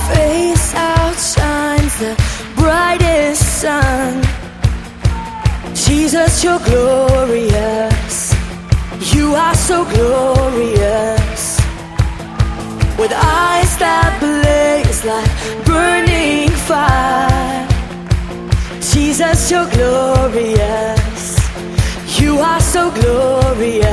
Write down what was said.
face outshines the brightest sun. Jesus, you're glorious. You are so glorious. With eyes that blaze like burning fire. Jesus, you're glorious. You are so glorious.